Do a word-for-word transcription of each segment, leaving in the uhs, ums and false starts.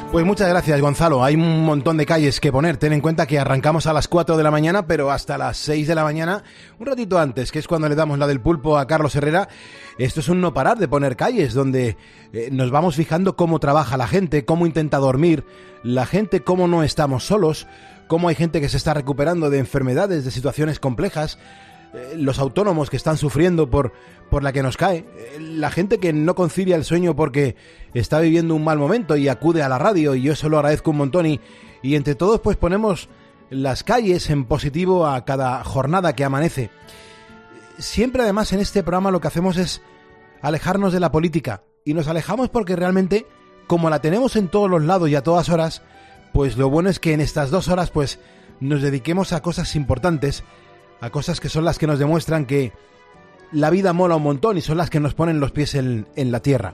Pues muchas gracias, Gonzalo. Hay un montón de calles que poner. Ten en cuenta que arrancamos a las cuatro de la mañana, pero hasta las seis de la mañana, un ratito antes, que es cuando le damos la del pulpo a Carlos Herrera. Esto es un no parar de poner calles, donde eh, nos vamos fijando cómo trabaja la gente, cómo intenta dormir la gente, cómo no estamos solos, cómo hay gente que se está recuperando de enfermedades, de situaciones complejas, eh, los autónomos que están sufriendo por, por la que nos cae, eh, la gente que no concilia el sueño porque está viviendo un mal momento y acude a la radio, y yo eso lo agradezco un montón, y, y entre todos pues ponemos las calles en positivo a cada jornada que amanece. Siempre además en este programa lo que hacemos es alejarnos de la política, y nos alejamos porque realmente, como la tenemos en todos los lados y a todas horas, pues lo bueno es que en estas dos horas pues nos dediquemos a cosas importantes, a cosas que son las que nos demuestran que la vida mola un montón y son las que nos ponen los pies en, en la tierra.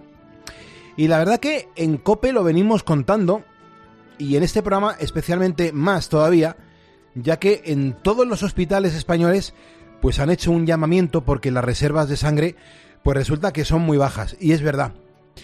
Y la verdad que en COPE lo venimos contando, y en este programa especialmente más todavía, ya que en todos los hospitales españoles pues han hecho un llamamiento porque las reservas de sangre pues resulta que son muy bajas, y es verdad.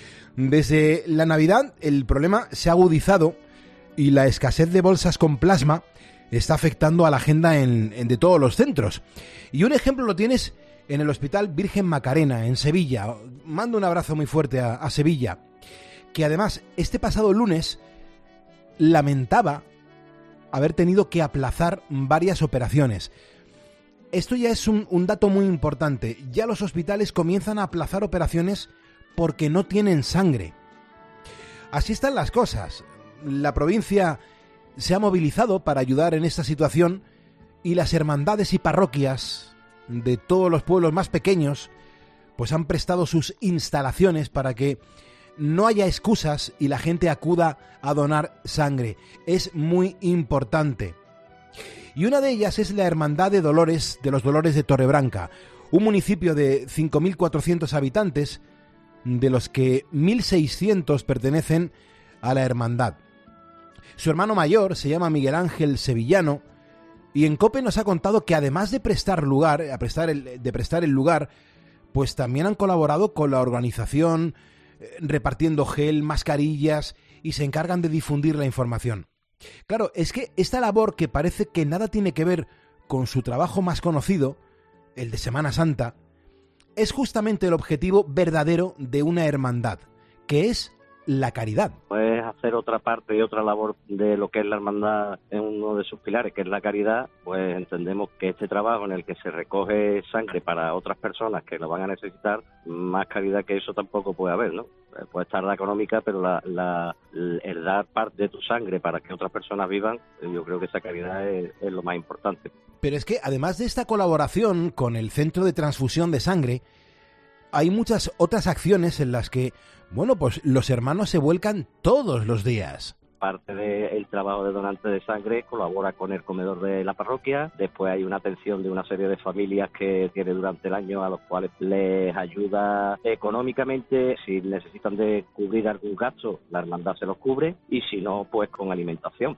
Desde la Navidad el problema se ha agudizado y la escasez de bolsas con plasma está afectando a la agenda en, en de todos los centros. Y un ejemplo lo tienes en el Hospital Virgen Macarena, en Sevilla. Mando un abrazo muy fuerte a, a Sevilla, que además este pasado lunes lamentaba haber tenido que aplazar varias operaciones. Esto ya es un, un dato muy importante. Ya los hospitales comienzan a aplazar operaciones porque no tienen sangre. Así están las cosas. La provincia se ha movilizado para ayudar en esta situación, y las hermandades y parroquias de todos los pueblos más pequeños pues han prestado sus instalaciones para que no haya excusas y la gente acuda a donar sangre. Es muy importante. Y una de ellas es la Hermandad de Dolores de los Dolores de Torrebranca, un municipio de cinco mil cuatrocientos habitantes, de los que mil seiscientos pertenecen a la hermandad. Su hermano mayor se llama Miguel Ángel Sevillano, y en COPE nos ha contado que además de prestar lugar, a prestar el, de prestar el lugar, pues también han colaborado con la organización, eh, repartiendo gel, mascarillas, y se encargan de difundir la información. Claro, es que esta labor, que parece que nada tiene que ver con su trabajo más conocido, el de Semana Santa, es justamente el objetivo verdadero de una hermandad, que es la caridad. Pues hacer otra parte y otra labor de lo que es la hermandad en uno de sus pilares, que es la caridad. Pues entendemos que este trabajo en el que se recoge sangre para otras personas que lo van a necesitar, más caridad que eso tampoco puede haber, ¿no? Puede estar la económica, pero la, la, el dar parte de tu sangre para que otras personas vivan, yo creo que esa caridad es, es lo más importante. Pero es que además de esta colaboración con el Centro de Transfusión de Sangre, hay muchas otras acciones en las que, bueno, pues los hermanos se vuelcan todos los días. Parte del trabajo de donante de sangre colabora con el comedor de la parroquia. Después hay una atención de una serie de familias que tiene durante el año, a los cuales les ayuda económicamente. Si necesitan de cubrir algún gasto, la hermandad se los cubre, y si no, pues con alimentación.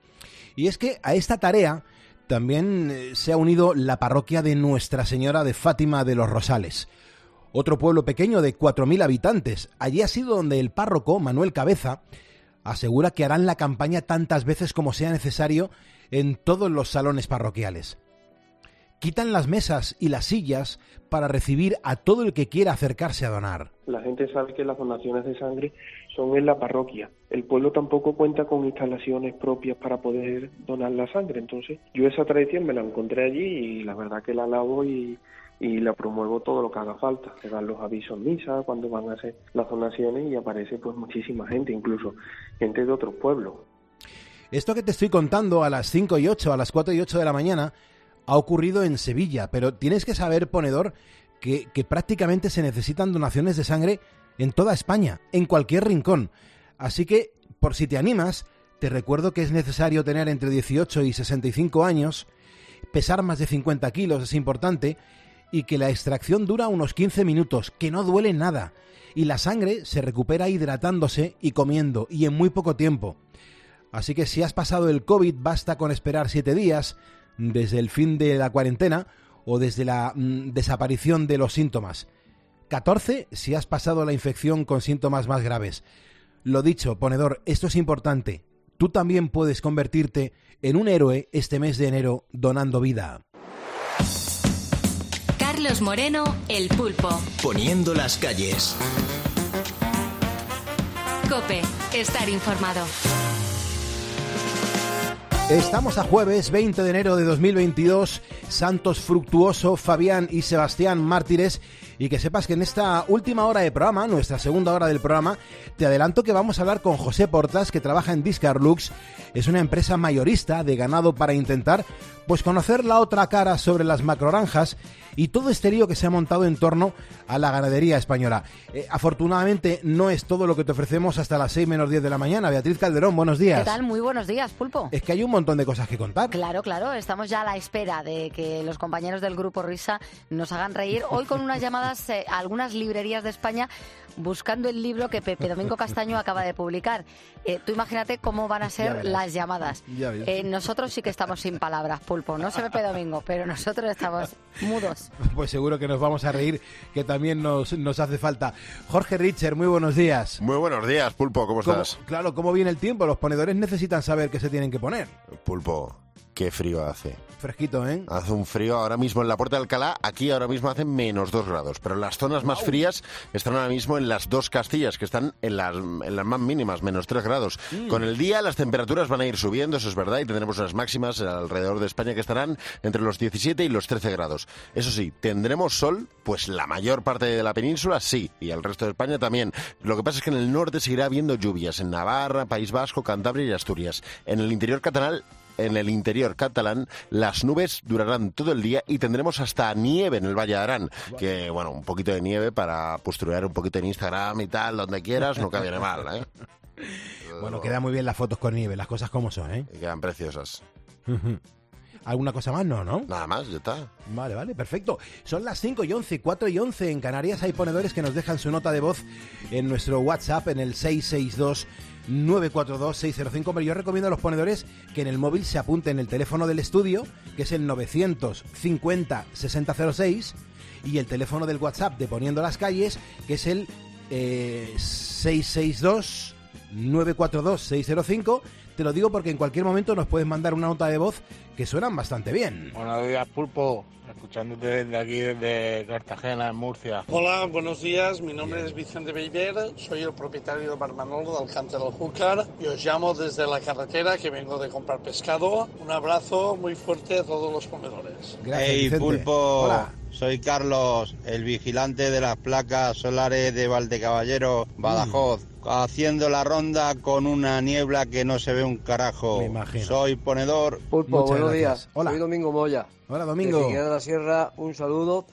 Y es que a esta tarea también se ha unido la parroquia de Nuestra Señora de Fátima de los Rosales, otro pueblo pequeño de cuatro mil habitantes. Allí ha sido donde el párroco, Manuel Cabeza, asegura que harán la campaña tantas veces como sea necesario en todos los salones parroquiales. Quitan las mesas y las sillas para recibir a todo el que quiera acercarse a donar. La gente sabe que las donaciones de sangre son en la parroquia. El pueblo tampoco cuenta con instalaciones propias para poder donar la sangre. Entonces, yo esa tradición me la encontré allí y la verdad que la alabo y... y la promuevo todo lo que haga falta. Se dan los avisos en misa cuando van a hacer las donaciones, y aparece pues muchísima gente, incluso gente de otros pueblos. Esto que te estoy contando a las cinco y ocho, a las cuatro y ocho de la mañana, ha ocurrido en Sevilla, pero tienes que saber, ponedor, que, que prácticamente se necesitan donaciones de sangre en toda España, en cualquier rincón. Así que, por si te animas, te recuerdo que es necesario tener entre dieciocho y sesenta y cinco años, pesar más de cincuenta kilos, es importante, y que la extracción dura unos quince minutos, que no duele nada, y la sangre se recupera hidratándose y comiendo, y en muy poco tiempo. Así que si has pasado el COVID, basta con esperar siete días desde el fin de la cuarentena o desde la mmm, desaparición de los síntomas. catorce si has pasado la infección con síntomas más graves. Lo dicho, ponedor, esto es importante. Tú también puedes convertirte en un héroe este mes de enero donando vida. Carlos Moreno, El Pulpo. Poniendo las calles. COPE, estar informado. Estamos a jueves veinte de enero de dos mil veintidós, Santos Fructuoso, Fabián y Sebastián Mártires, y que sepas que en esta última hora de programa, nuestra segunda hora del programa, te adelanto que vamos a hablar con José Portas, que trabaja en Discarlux, es una empresa mayorista de ganado, para intentar pues conocer la otra cara sobre las macroranjas y todo este lío que se ha montado en torno a la ganadería española. Eh, afortunadamente no es todo lo que te ofrecemos hasta las seis menos diez de la mañana. Beatriz Calderón, buenos días. ¿Qué tal? Muy buenos días, Pulpo. Es que hay un montón de cosas que contar. Claro, claro, estamos ya a la espera de que los compañeros del Grupo Risa nos hagan reír. Hoy con unas llamadas eh, a algunas librerías de España buscando el libro que Pepe Domingo Castaño acaba de publicar. Eh, tú imagínate cómo van a ser las llamadas. Eh, nosotros sí que estamos sin palabras, Pulpo. No sé Pepe Domingo, pero nosotros estamos mudos. Pues seguro que nos vamos a reír, que también nos, nos hace falta. Jorge Richer, muy buenos días. Muy buenos días, Pulpo, ¿cómo estás? ¿Cómo, claro, ¿cómo viene el tiempo? Los ponedores necesitan saber qué se tienen que poner. Pulpo, qué frío hace. Fresquito, ¿eh? Hace un frío ahora mismo en la Puerta de Alcalá. Aquí ahora mismo hace menos dos grados. Pero las zonas más wow. frías están ahora mismo en las dos Castillas, que están en las, en las más mínimas, menos tres grados. Mm. Con el día las temperaturas van a ir subiendo, eso es verdad, y tendremos unas máximas alrededor de España que estarán entre los diecisiete y los trece grados. Eso sí, tendremos sol, pues la mayor parte de la península sí, y el resto de España también. Lo que pasa es que en el norte seguirá habiendo lluvias, en Navarra, País Vasco, Cantabria y Asturias. En el interior catalán En el interior catalán, las nubes durarán todo el día y tendremos hasta nieve en el Valle de Arán. Que, bueno, un poquito de nieve para posturear un poquito en Instagram y tal, donde quieras, nunca viene mal, ¿eh? Bueno, quedan muy bien las fotos con nieve, las cosas como son, ¿eh? Y quedan preciosas. ¿Alguna cosa más? No, ¿no? Nada más, ya está. Vale, vale, perfecto. Son las cinco y once, cuatro y once en Canarias. Hay ponedores que nos dejan su nota de voz en nuestro WhatsApp en el seis seis dos, nueve cuatro dos, seis cero cinco. Pero yo recomiendo a los ponedores que en el móvil se apunten el teléfono del estudio, que es el novecientos cincuenta, sesenta cero seis, y el teléfono del WhatsApp de Poniendo las Calles, que es el eh, seis seis dos, nueve cuatro dos, seis cero cinco. Te lo digo porque en cualquier momento nos puedes mandar una nota de voz que suenan bastante bien. Buenos días, Pulpo. Escuchándote desde aquí, desde Cartagena, en Murcia. Hola, buenos días. Mi nombre Bien. es Vicente Beiber. Soy el propietario de Bar Manolo de Alcántara del Júcar. Y os llamo desde la carretera, que vengo de comprar pescado. Un abrazo muy fuerte a todos los comedores. Gracias, hey, Vicente. Pulpo. Hola. Soy Carlos, el vigilante de las placas solares de Valdecaballero, Badajoz, mm. haciendo la ronda con una niebla que no se ve un carajo. Me imagino. Soy ponedor. Pulpo, Muchas buenos gracias. días. Hola. Soy Domingo Moya. Hola, Domingo. De Figueras de la Sierra, un saludo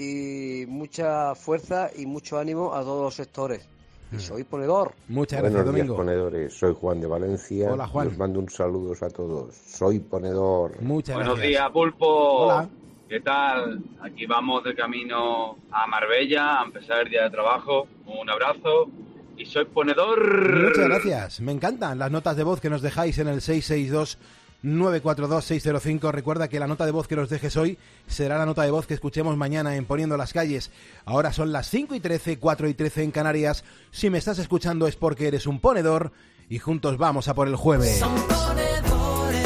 y mucha fuerza y mucho ánimo a todos los sectores. Y mm. soy ponedor. Muchas gracias, Buenos Domingo. días, ponedores. Soy Juan de Valencia. Hola, Juan. Les mando un saludo a todos. Soy ponedor. Muchas Buenos gracias. días, Pulpo. Hola. ¿Qué tal? Aquí vamos de camino a Marbella a empezar el día de trabajo. Un abrazo y soy ponedor. Muchas gracias. Me encantan las notas de voz que nos dejáis en el seis seis dos, nueve cuatro dos, seis cero cinco. Recuerda que la nota de voz que nos dejes hoy será la nota de voz que escuchemos mañana en Poniendo las Calles. Ahora son las cinco y trece, cuatro y trece en Canarias. Si me estás escuchando es porque eres un ponedor y juntos vamos a por el jueves. Son ponedores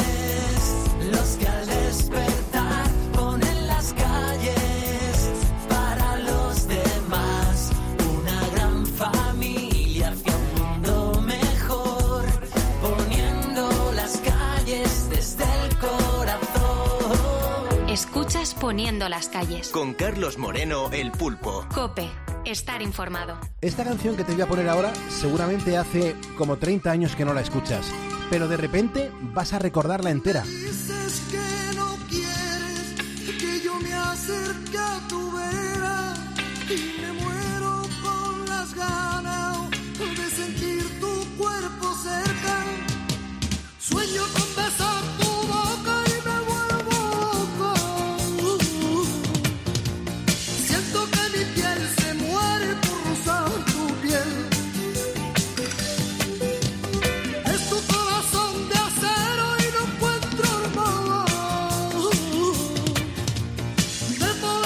los que al despertar Escuchas Poniendo las Calles. Con Carlos Moreno, El Pulpo. COPE, estar informado. Esta canción que te voy a poner ahora seguramente hace como treinta años que no la escuchas, pero de repente vas a recordarla entera. Dices que no quieres que yo me acerque a tu vera y me muero con las ganas de sentir tu cuerpo cerca. Sueño con besar tu boca y me vuelvo loco. Siento que mi piel se muere por rozar tu piel. Es tu corazón de acero y no encuentro hermano de poder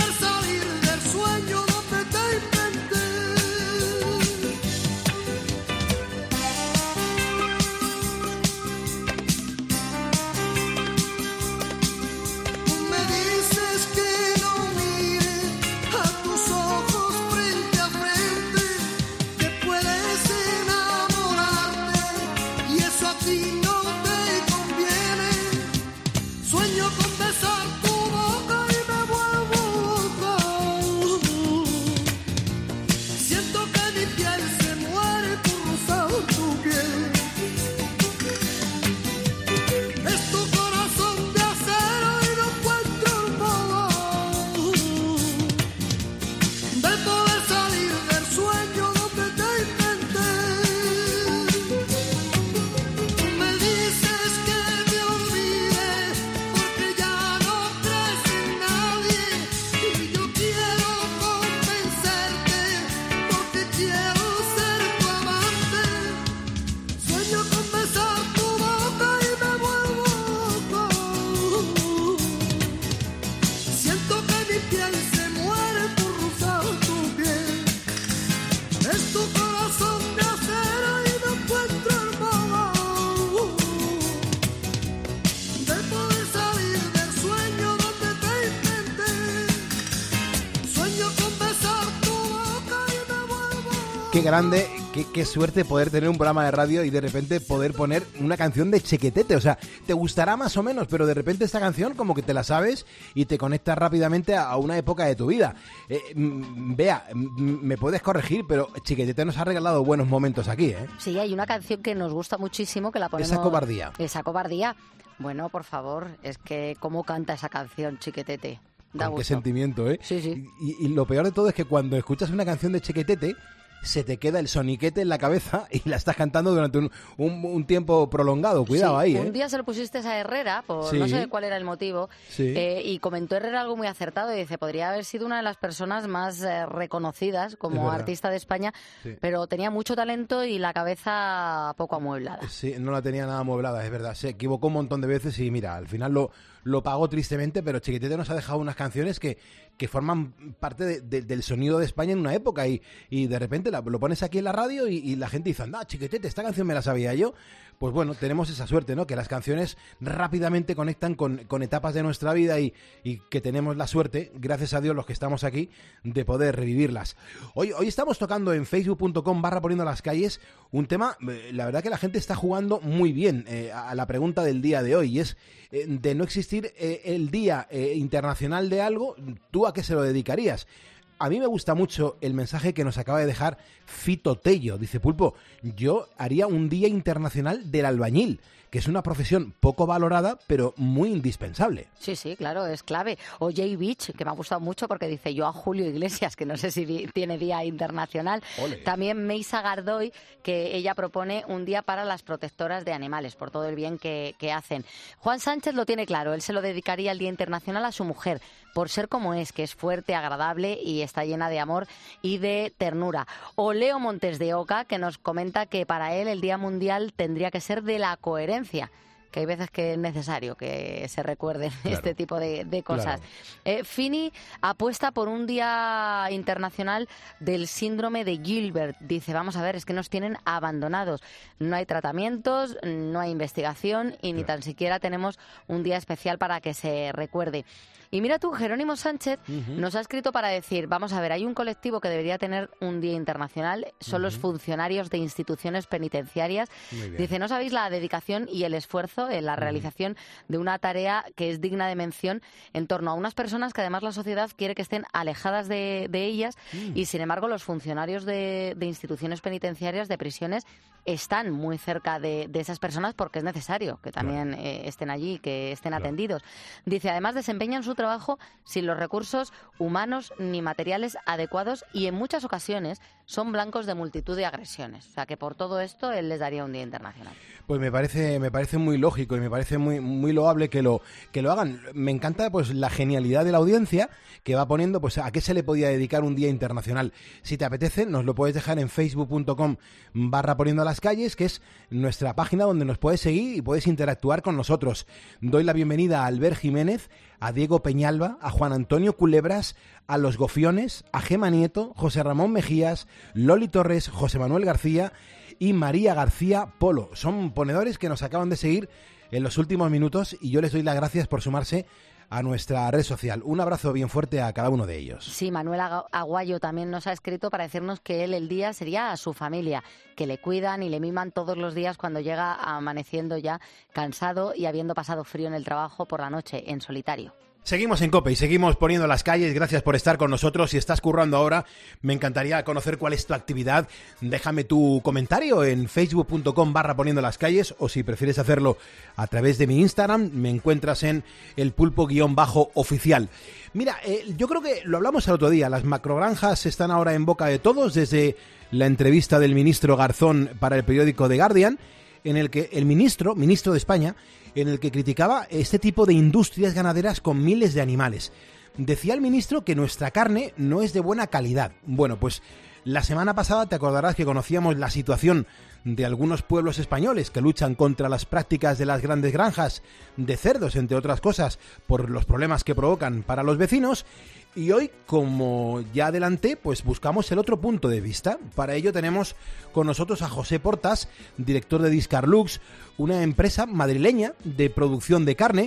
Qué grande, qué, qué suerte poder tener un programa de radio y de repente poder poner una canción de Chiquetete. O sea, te gustará más o menos, pero de repente esta canción como que te la sabes y te conectas rápidamente a una época de tu vida. Eh, Bea, me puedes corregir, pero Chiquetete nos ha regalado buenos momentos aquí, ¿eh? Sí, hay una canción que nos gusta muchísimo, que la ponemos... Esa cobardía. Esa cobardía. Bueno, por favor, es que cómo canta esa canción, Chiquetete. Da Con gusto. qué sentimiento, ¿eh? Sí, sí. Y, y lo peor de todo es que cuando escuchas una canción de Chiquetete, se te queda el soniquete en la cabeza y la estás cantando durante un, un, un tiempo prolongado. Cuidado Sí, ahí, ¿eh? Un día se lo pusiste a Herrera, por Sí. no sé cuál era el motivo, Sí. eh, y comentó Herrera algo muy acertado. Y dice, podría haber sido una de las personas más eh, reconocidas Es como verdad. artista de España, Sí. pero tenía mucho talento y la cabeza poco amueblada. Sí, no la tenía nada amueblada, es verdad. Se equivocó un montón de veces y mira, al final lo, lo pagó tristemente, pero Chiquetete nos ha dejado unas canciones que, que forman parte de, de, del sonido de España en una época y, y de repente la, lo pones aquí en la radio y, y la gente dice, anda, Chiquetete, esta canción me la sabía yo. Pues bueno, tenemos esa suerte, ¿no? Que las canciones rápidamente conectan con, con etapas de nuestra vida y, y que tenemos la suerte, gracias a Dios los que estamos aquí, de poder revivirlas. Hoy, hoy estamos tocando en facebook punto com barra poniendo las calles un tema, eh, la verdad que la gente está jugando muy bien eh, a la pregunta del día de hoy, y es eh, de no existir eh, el Día eh, Internacional de algo, ¿tú a qué se lo dedicarías? A mí me gusta mucho el mensaje que nos acaba de dejar Fito Tello. Dice, Pulpo, yo haría un Día Internacional del Albañil, que es una profesión poco valorada, pero muy indispensable. Sí, sí, claro, es clave. O Jay Beach, que me ha gustado mucho porque dice yo a Julio Iglesias, que no sé si di- tiene Día Internacional. Ole. También Meisa Gardoy, que ella propone un día para las protectoras de animales, por todo el bien que, que hacen. Juan Sánchez lo tiene claro, él se lo dedicaría el Día Internacional a su mujer, por ser como es, que es fuerte, agradable y está llena de amor y de ternura. O Leo Montes de Oca, que nos comenta que para él el Día Mundial tendría que ser de la coherencia, que hay veces que es necesario que se recuerden Claro. este tipo de, de cosas. Claro. Eh, Fini apuesta por un Día Internacional del Síndrome de Gilbert. Dice, vamos a ver, es que nos tienen abandonados. No hay tratamientos, no hay investigación y ni tan siquiera tenemos un día especial para que se recuerde. Y mira tú, Jerónimo Sánchez Ujú. nos ha escrito para decir, vamos a ver, hay un colectivo que debería tener un día internacional, son los funcionarios de instituciones penitenciarias. Muy bien. Dice, no sabéis la dedicación y el esfuerzo en la realización de una tarea que es digna de mención en torno a unas personas que además la sociedad quiere que estén alejadas de, de ellas Mm. y sin embargo los funcionarios de, de instituciones penitenciarias, de prisiones, están muy cerca de, de esas personas porque es necesario que también eh, estén allí, que estén atendidos. Dice, además desempeñan su trabajo sin los recursos humanos ni materiales adecuados y en muchas ocasiones son blancos de multitud de agresiones. O sea que por todo esto él les daría un día internacional. Pues me parece, me parece muy lógico y me parece muy, muy loable que lo, que lo hagan. Me encanta pues la genialidad de la audiencia que va poniendo pues a qué se le podía dedicar un día internacional. Si te apetece, nos lo puedes dejar en facebook punto com barra poniendo las calles, que es nuestra página donde nos puedes seguir y puedes interactuar con nosotros. Doy la bienvenida a Albert Jiménez, a Diego Peñalba, a Juan Antonio Culebras, a Los Gofiones, a Gema Nieto, José Ramón Mejías, Loli Torres, José Manuel García y María García Polo. Son ponedores que nos acaban de seguir en los últimos minutos y yo les doy las gracias por sumarse a nuestra red social. Un abrazo bien fuerte a cada uno de ellos. Sí, Manuel Aga- Aguayo también nos ha escrito para decirnos que él el día sería a su familia, que le cuidan y le miman todos los días cuando llega amaneciendo ya cansado y habiendo pasado frío en el trabajo por la noche, en solitario. Seguimos en COPE y seguimos poniendo las calles. Gracias por estar con nosotros. Si estás currando ahora, me encantaría conocer cuál es tu actividad. Déjame tu comentario en facebook punto com barra poniendo las calles o si prefieres hacerlo a través de mi Instagram, me encuentras en el pulpo guión bajo oficial. Mira, eh, yo creo que lo hablamos el otro día. Las macrogranjas están ahora en boca de todos desde la entrevista del ministro Garzón para el periódico The Guardian, en el que el ministro, ministro de España, en el que criticaba este tipo de industrias ganaderas con miles de animales. Decía el ministro que nuestra carne no es de buena calidad. Bueno, pues la semana pasada te acordarás que conocíamos la situación de algunos pueblos españoles que luchan contra las prácticas de las grandes granjas de cerdos, entre otras cosas, por los problemas que provocan para los vecinos. Y hoy, como ya adelanté, pues buscamos el otro punto de vista. Para ello tenemos con nosotros a José Portas, director de Discarlux, una empresa madrileña de producción de carne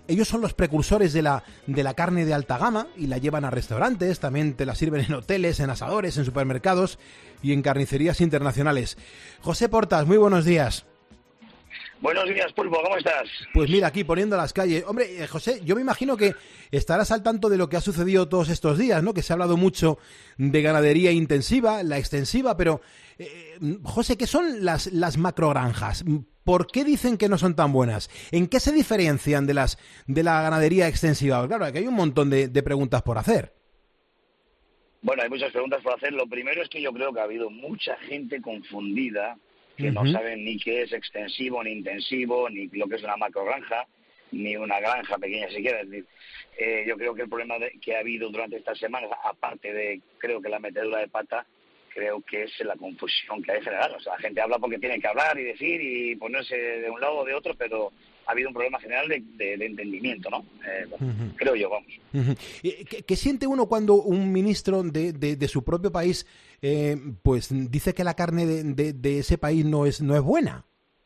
ellos son los precursores de la, de la carne de alta gama y la llevan a restaurantes, también te la sirven en hoteles, en asadores, en supermercados y en carnicerías internacionales. José Portas, muy buenos días. Buenos días, Pulpo, ¿cómo estás? Pues mira, aquí poniendo las calles. Hombre, eh, José, yo me imagino que estarás al tanto de lo que ha sucedido todos estos días, ¿no? Que se ha hablado mucho de ganadería intensiva, la extensiva, pero, eh, José, ¿qué son las, las macrogranjas? ¿Por qué dicen que no son tan buenas? ¿En qué se diferencian de las de la ganadería extensiva? Claro, aquí hay un montón de, de preguntas por hacer. Bueno, hay muchas preguntas por hacer. Lo primero es que yo creo que ha habido mucha gente confundida que uh-huh. no saben ni qué es extensivo, ni intensivo, ni lo que es una macrogranja, ni una granja pequeña siquiera. Es decir, eh, yo creo que el problema de, que ha habido durante estas semanas, aparte de, creo que la metedura de pata, creo que es la confusión que hay general. O sea, la gente habla porque tiene que hablar y decir y ponerse de un lado o de otro, pero ha habido un problema general de, de, de entendimiento, ¿no? Eh, bueno, uh-huh. Creo yo, vamos. Uh-huh. ¿Qué, ¿Qué siente uno cuando un ministro de, de, de su propio país eh, pues dice que la carne de, de, de ese país no es no es buena?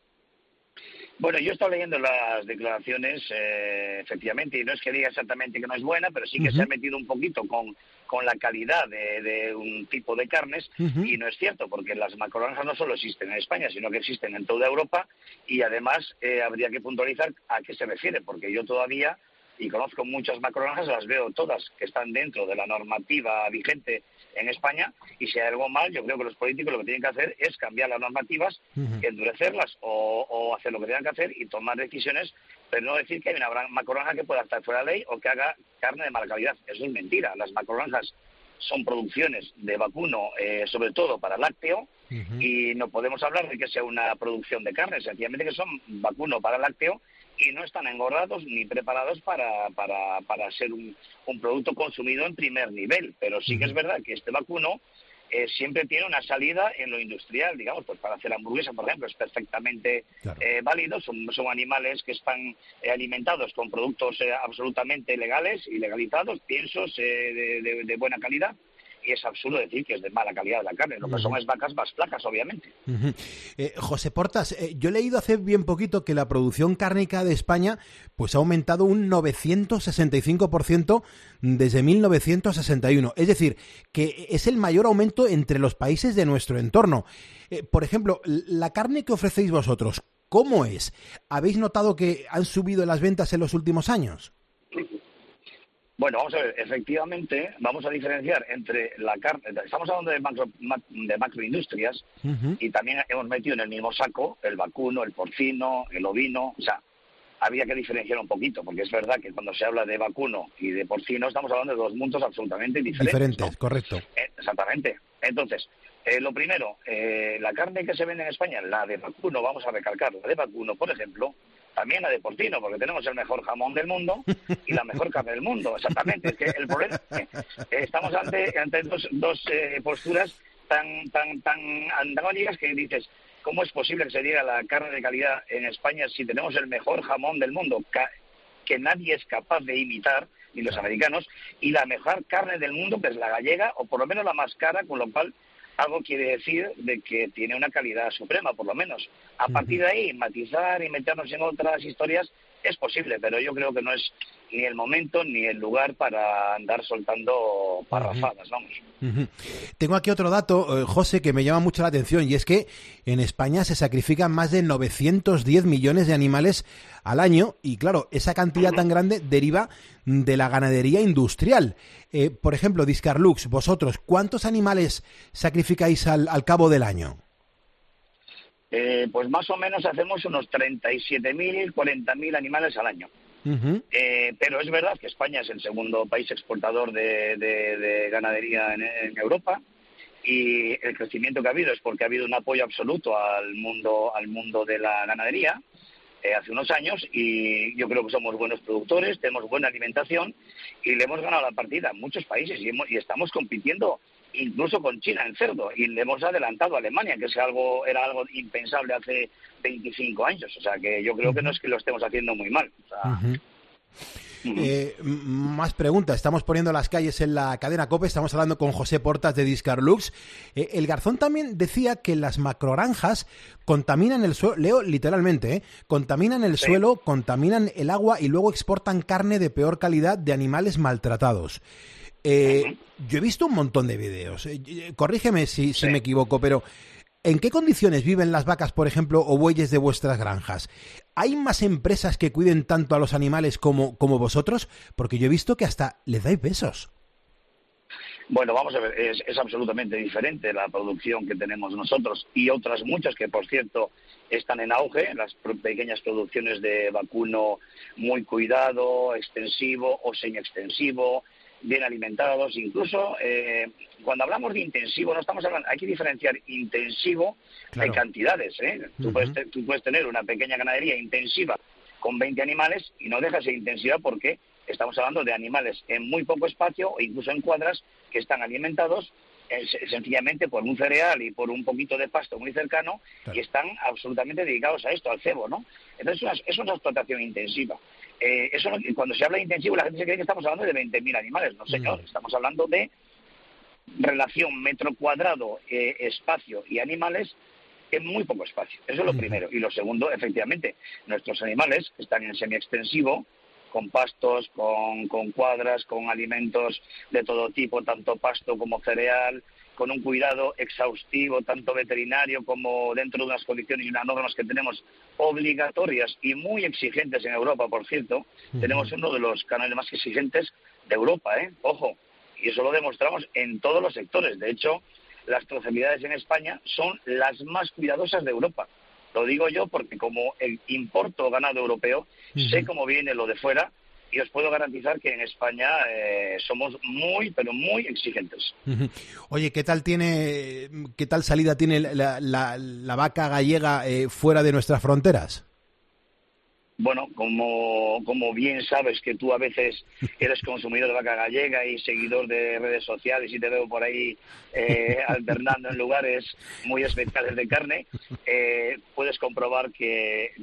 Bueno, yo he estado leyendo las declaraciones, eh, efectivamente, y no es que diga exactamente que no es buena, pero sí que uh-huh. se ha metido un poquito con, con la calidad de, de un tipo de carnes, uh-huh. y no es cierto, porque las macrogranjas no solo existen en España, sino que existen en toda Europa, y además eh, habría que puntualizar a qué se refiere, porque yo todavía, y conozco muchas macrogranjas, las veo todas que están dentro de la normativa vigente en España, y si hay algo mal, yo creo que los políticos lo que tienen que hacer es cambiar las normativas, uh-huh. endurecerlas o, o hacer lo que tengan que hacer y tomar decisiones, pero no decir que hay una macrogranja que pueda estar fuera de ley o que haga carne de mala calidad. Eso es mentira. Las macrogranjas son producciones de vacuno, eh, sobre todo para lácteo, uh-huh. y no podemos hablar de que sea una producción de carne, sencillamente que son vacuno para lácteo y no están engordados ni preparados para para, para ser un, un producto consumido en primer nivel. Pero sí que es verdad que este vacuno eh, siempre tiene una salida en lo industrial, digamos, pues para hacer hamburguesa, por ejemplo, es perfectamente claro. eh, válido. Son, son animales que están eh, alimentados con productos eh, absolutamente legales y legalizados, piensos eh, de, de, de buena calidad. Y es absurdo decir que es de mala calidad la carne. Lo que uh-huh. son es vacas más flacas, obviamente. Uh-huh. Eh, José Portas, eh, yo he leído hace bien poquito que la producción cárnica de España pues ha aumentado un novecientos sesenta y cinco por ciento desde mil novecientos sesenta y uno. Es decir, que es el mayor aumento entre los países de nuestro entorno. Eh, por ejemplo, la carne que ofrecéis vosotros, ¿cómo es? ¿Habéis notado que han subido las ventas en los últimos años? Bueno, vamos a ver, efectivamente, vamos a diferenciar entre la carne, estamos hablando de macro, de macroindustrias, uh-huh. y también hemos metido en el mismo saco el vacuno, el porcino, el ovino, o sea, había que diferenciar un poquito, porque es verdad que cuando se habla de vacuno y de porcino estamos hablando de dos mundos absolutamente diferentes. Diferentes, ¿no? Correcto. Eh, exactamente. Entonces, eh, lo primero, eh, la carne que se vende en España, la de vacuno, vamos a recalcar, la de vacuno, por ejemplo, también la de porcino, porque tenemos el mejor jamón del mundo y la mejor carne del mundo, exactamente. Es que el problema es que eh, estamos ante, ante dos, dos eh, posturas tan tan tan antagónicas que dices, ¿cómo es posible que se diga la carne de calidad en España si tenemos el mejor jamón del mundo, que nadie es capaz de imitar, ni los americanos, y la mejor carne del mundo, que es la gallega, o por lo menos la más cara, con lo cual algo quiere decir de que tiene una calidad suprema, por lo menos. A partir de ahí, matizar y meternos en otras historias es posible, pero yo creo que no es ni el momento ni el lugar para andar soltando parrafadas, vamos. Uh-huh. Tengo aquí otro dato, eh, José, que me llama mucho la atención, y es que en España se sacrifican más de novecientos diez millones de animales al año, y claro, esa cantidad tan grande deriva de la ganadería industrial. Eh, por ejemplo, Discarlux, vosotros, ¿cuántos animales sacrificáis al, al cabo del año? Eh, pues más o menos hacemos unos treinta y siete mil, cuarenta mil animales al año. Uh-huh. Eh, pero es verdad que España es el segundo país exportador de, de, de ganadería en, en Europa, y el crecimiento que ha habido es porque ha habido un apoyo absoluto al mundo al mundo de la ganadería eh, hace unos años, y yo creo que somos buenos productores, tenemos buena alimentación y le hemos ganado la partida a muchos países, y, hemos, y estamos compitiendo incluso con China en cerdo, y le hemos adelantado a Alemania, que es algo era algo impensable hace veinticinco años. O sea, que yo creo que no es que lo estemos haciendo muy mal. O sea... uh-huh. Eh, más preguntas. Estamos poniendo las calles en la cadena COPE. Estamos hablando con José Portas de Discarlux. Eh, el Garzón también decía que las macrogranjas contaminan el suelo, leo literalmente, ¿eh? contaminan el sí. suelo, contaminan el agua y luego exportan carne de peor calidad de animales maltratados. Eh, uh-huh. Yo he visto un montón de videos. Eh, corrígeme si, sí. si me equivoco, pero ¿en qué condiciones viven las vacas, por ejemplo, o bueyes de vuestras granjas? ¿Hay más empresas que cuiden tanto a los animales como, como vosotros? Porque yo he visto que hasta les dais besos. Bueno, vamos a ver, es, es absolutamente diferente la producción que tenemos nosotros y otras muchas que, por cierto, están en auge, las pequeñas producciones de vacuno muy cuidado, extensivo o semi-extensivo, bien alimentados, incluso eh, cuando hablamos de intensivo, no estamos hablando, hay que diferenciar intensivo claro. de cantidades, ¿eh? Uh-huh. Tú puedes, tú puedes tener una pequeña ganadería intensiva con veinte animales y no dejas de intensiva porque estamos hablando de animales en muy poco espacio o incluso en cuadras que están alimentados eh, sencillamente por un cereal y por un poquito de pasto muy cercano claro. y están absolutamente dedicados a esto, al cebo, ¿no? Entonces es una, es una explotación intensiva. Eh, eso no, cuando se habla de intensivo la gente se cree que estamos hablando de veinte mil animales. No, señor, mm. estamos hablando de relación metro cuadrado, eh, espacio y animales en muy poco espacio. Eso es lo mm. primero. Y lo segundo, efectivamente, nuestros animales están en semi-extensivo, con pastos, con, con cuadras, con alimentos de todo tipo, tanto pasto como cereal, con un cuidado exhaustivo, tanto veterinario como dentro de unas condiciones y unas normas que tenemos obligatorias y muy exigentes en Europa, por cierto. Uh-huh. Tenemos uno de los canales más exigentes de Europa, ¿eh? Ojo, y eso lo demostramos en todos los sectores. De hecho, las trazabilidades en España son las más cuidadosas de Europa. Lo digo yo porque como el importo ganado europeo, uh-huh. sé cómo viene lo de fuera, y os puedo garantizar que en España eh, somos muy, pero muy exigentes. Oye, ¿qué tal tiene, qué tal salida tiene la, la, la vaca gallega eh, fuera de nuestras fronteras? Bueno, como, como bien sabes que tú a veces eres consumidor de vaca gallega y seguidor de redes sociales y te veo por ahí eh, alternando en lugares muy especiales de carne, eh, puedes comprobar que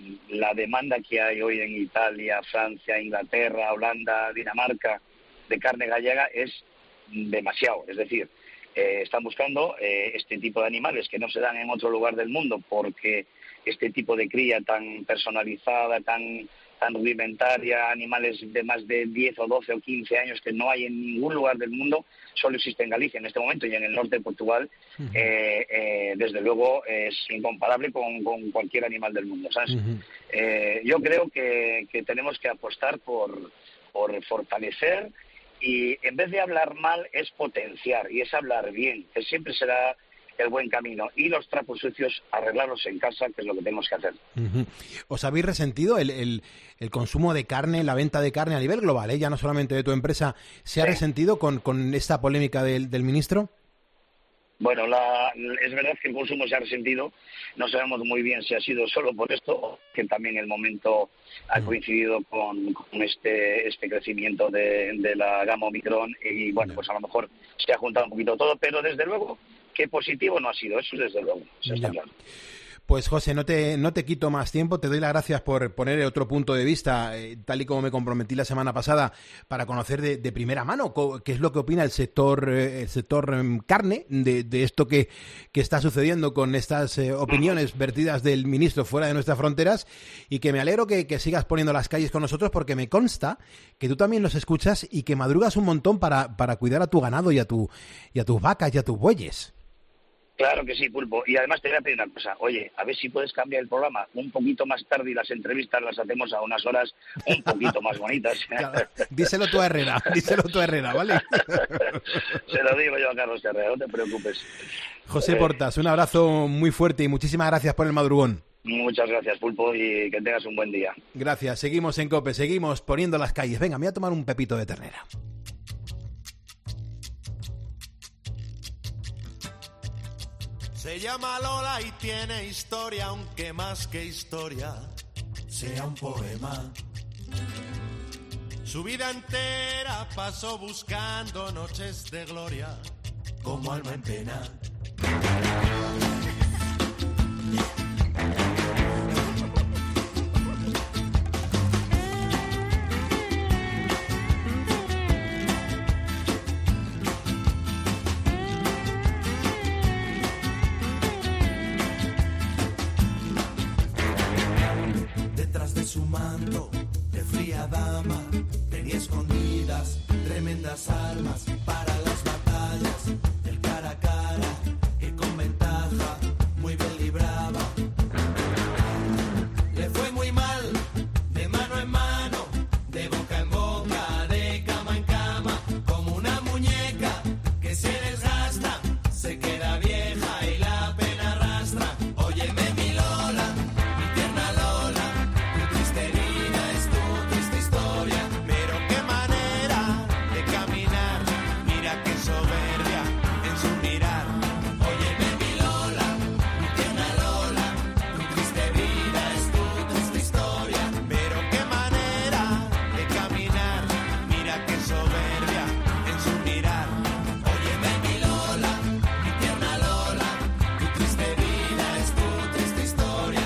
la demanda que hay hoy en Italia, Francia, Inglaterra, Holanda, Dinamarca de carne gallega es demasiado. Es decir, eh, están buscando eh, este tipo de animales que no se dan en otro lugar del mundo porque este tipo de cría tan personalizada, tan tan rudimentaria, animales de más de diez o doce o quince años que no hay en ningún lugar del mundo, solo existe en Galicia en este momento y en el norte de Portugal, uh-huh. eh, eh, desde luego es incomparable con, con cualquier animal del mundo, ¿sabes? Uh-huh. Eh, yo creo que, que tenemos que apostar por, por fortalecer y en vez de hablar mal es potenciar y es hablar bien, que siempre será el buen camino, y los trapos sucios arreglarlos en casa, que es lo que tenemos que hacer. Uh-huh. ¿Os habéis resentido el, el, el consumo de carne, la venta de carne a nivel global, ¿eh? Ya no solamente de tu empresa, ¿se ha sí. resentido con, con esta polémica del, del ministro? Bueno, la, es verdad que el consumo se ha resentido, no sabemos muy bien si ha sido solo por esto, o que también el momento ha coincidido con, con este, este crecimiento de, de la gama Omicron, y bueno, pues a lo mejor se ha juntado un poquito todo, pero desde luego que positivo no ha sido, eso desde luego, eso está claro. Pues José, no te, no te quito más tiempo, te doy las gracias por poner otro punto de vista, eh, tal y como me comprometí la semana pasada, para conocer de, de primera mano co- qué es lo que opina el sector eh, el sector eh, carne de, de esto que, que está sucediendo con estas eh, opiniones vertidas del ministro fuera de nuestras fronteras, y que me alegro que, que sigas poniendo las calles con nosotros, porque me consta que tú también nos escuchas y que madrugas un montón para, para cuidar a tu ganado y a, tu, y a tus vacas y a tus bueyes. Claro que sí, Pulpo. Y además te voy a pedir una cosa. Oye, a ver si puedes cambiar el programa un poquito más tarde y las entrevistas las hacemos a unas horas un poquito más bonitas. Claro. Díselo tú a Herrera, díselo tú a Herrera, ¿vale? Se lo digo yo a Carlos Herrera, no te preocupes. José Portas, un abrazo muy fuerte y muchísimas gracias por el madrugón. Muchas gracias, Pulpo, y que tengas un buen día. Gracias. Seguimos en COPE, seguimos poniendo las calles. Venga, me voy a tomar un pepito de ternera. Se llama Lola y tiene historia, aunque más que historia sea un poema. Su vida entera pasó buscando noches de gloria, como alma en pena. tremendas armas para las batallas del cara a cara, y con ventaja muy bien libraba. Le fue muy mal, de mano en mano, de boca en boca, de cama en cama, como una muñeca que se desgasta, se queda vieja y la pena arrastra. Óyeme mi Lola, mi tierna Lola, tu triste vida es tu triste historia, pero qué manera de caminar, mira qué soberbia en su mirar. Óyeme mi Lola, mi tierna Lola, tu triste vida es tu triste historia, pero qué manera de caminar, mira qué soberbia en su mirar. Óyeme mi Lola, mi tierna Lola, tu triste vida es tu triste historia.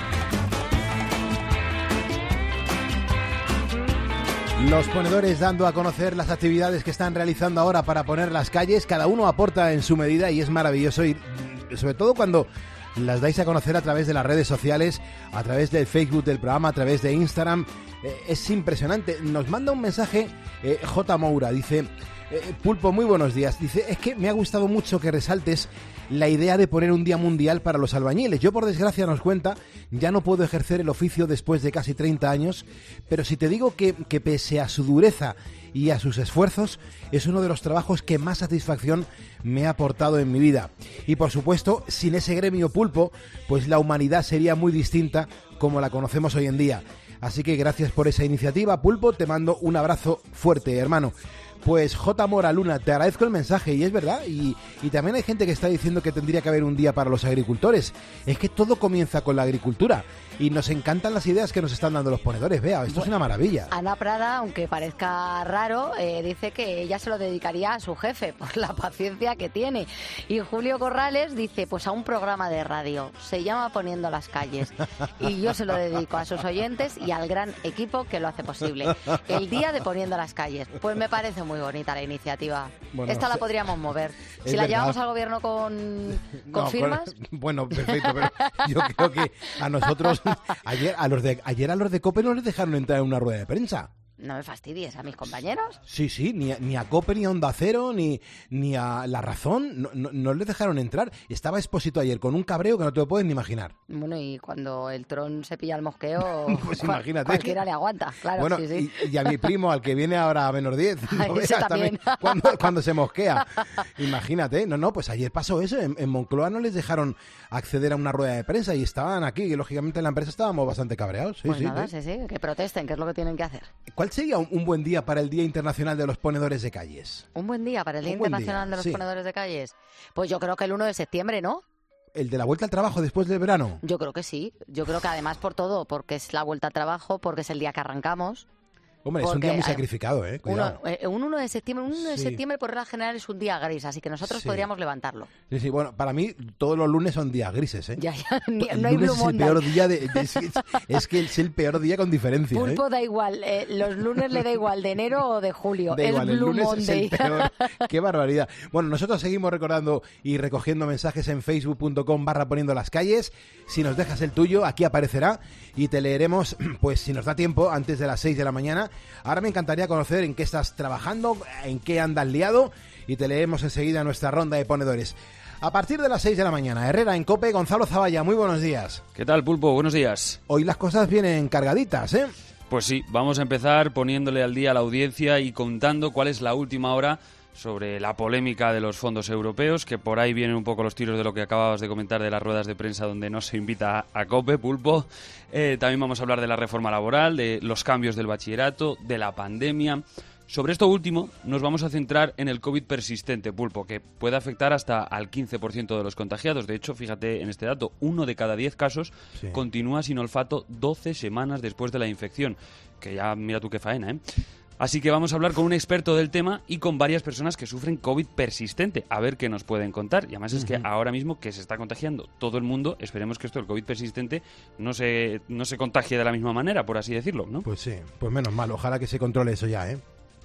Los ponedores dando a conocer las actividades que están realizando ahora para poner las calles. Cada uno aporta en su medida y es maravilloso, y sobre todo cuando las dais a conocer a través de las redes sociales, a través del Facebook del programa, a través de Instagram. Eh, es impresionante. Nos manda un mensaje eh, J. Moura, dice: eh, Pulpo, muy buenos días. Dice, es que me ha gustado mucho que resaltes la idea de poner un día mundial para los albañiles. Yo, por desgracia, nos cuenta, ya no puedo ejercer el oficio después de casi treinta años, pero si te digo que, que pese a su dureza y a sus esfuerzos, es uno de los trabajos que más satisfacción me ha aportado en mi vida. Y, por supuesto, sin ese gremio pulpo, pues la humanidad sería muy distinta como la conocemos hoy en día. Así que gracias por esa iniciativa, Pulpo, te mando un abrazo fuerte, hermano. Pues J. Mora Luna, te agradezco el mensaje, y es verdad, y, y también hay gente que está diciendo que tendría que haber un día para los agricultores. Es que todo comienza con la agricultura, y nos encantan las ideas que nos están dando los ponedores. Vea, esto es una maravilla. Ana Prada, aunque parezca raro, eh, dice que ella se lo dedicaría a su jefe por la paciencia que tiene. Y Julio Corrales dice, pues a un programa de radio, se llama Poniendo las calles, y yo se lo dedico a sus oyentes y al gran equipo que lo hace posible. El día de Poniendo las calles. Pues me parece muy bonita la iniciativa. Bueno, Esta la se- podríamos mover. es Si la verdad. llevamos al gobierno con, con No, firmas... Bueno, perfecto, pero yo creo que a nosotros, ayer a los de ayer a los de COPE no les dejaron entrar en una rueda de prensa. No me fastidies a mis compañeros. Sí, sí, ni a, ni a COPE, ni a Onda Cero, ni, ni a La Razón, no, no, no les dejaron entrar. Estaba Expósito ayer con un cabreo que no te lo puedes ni imaginar. Bueno, y cuando el tron se pilla el mosqueo, Pues cual- imagínate. cualquiera le aguanta, claro, Bueno, sí, sí. Y, y a mi primo, al que viene ahora a menos diez, Ay, no ese veas también. cuando, cuando se mosquea. Imagínate, no, no, pues ayer pasó eso, en, en Moncloa no les dejaron acceder a una rueda de prensa y estaban aquí, y lógicamente en la empresa estábamos bastante cabreados. Sí, Pues sí, nada, sí. sí, sí, que protesten, que es lo que tienen que hacer. ¿Cuál sería un, un buen día para el Día Internacional de los Ponedores de Calles? Un buen día para el Día Un buen Internacional día, de los sí. Ponedores de Calles. Pues yo creo que el uno de septiembre, ¿no? ¿El de la vuelta al trabajo después del verano? Yo creo que sí. Yo creo que además por todo, porque es la vuelta al trabajo, porque es el día que arrancamos. Hombre, es un Porque, día muy eh, sacrificado, ¿eh? Cuidado. Uno, eh, un uno de septiembre, un uno de Sí. septiembre por regla general es un día gris, así que nosotros Sí. podríamos levantarlo. Sí, sí, bueno, para mí todos los lunes son días grises, ¿eh? Ya, ya, ni- El no hay lunes Blue es el Monday. peor día de, de- es, es que es el peor día con diferencia, ¿eh? Pulpo da igual, eh, los lunes le da igual de enero o de julio. Da es igual, el Blue lunes Monday. es el peor. Qué barbaridad. Bueno, nosotros seguimos recordando y recogiendo mensajes en facebook punto com barra poniendo las calles. Si nos dejas el tuyo, aquí aparecerá y te leeremos, pues si nos da tiempo, antes de las seis de la mañana. Ahora me encantaría conocer en qué estás trabajando, en qué andas liado, y te leemos enseguida nuestra ronda de ponedores. A partir de las seis de la mañana, Herrera en COPE, Gonzalo Zavalla, muy buenos días. ¿Qué tal, Pulpo? Buenos días. Hoy las cosas vienen cargaditas, ¿eh? Pues sí, vamos a empezar poniéndole al día a la audiencia y contando cuál es la última hora sobre la polémica de los fondos europeos, que por ahí vienen un poco los tiros de lo que acababas de comentar de las ruedas de prensa donde no se invita a COPE, Pulpo. Eh, también vamos a hablar de la reforma laboral, de los cambios del bachillerato, de la pandemia. Sobre esto último nos vamos a centrar en el COVID persistente, Pulpo, que puede afectar hasta al quince por ciento de los contagiados. De hecho, fíjate en este dato, uno de cada diez casos Sí. continúa sin olfato doce semanas después de la infección, que ya mira tú qué faena, ¿eh? Así que vamos a hablar con un experto del tema y con varias personas que sufren COVID persistente, a ver qué nos pueden contar. Y además es que Ujú. ahora mismo que se está contagiando todo el mundo, esperemos que esto del COVID persistente no se, no se contagie de la misma manera, por así decirlo, ¿no? Pues sí, pues menos mal, ojalá que se controle eso ya, ¿eh?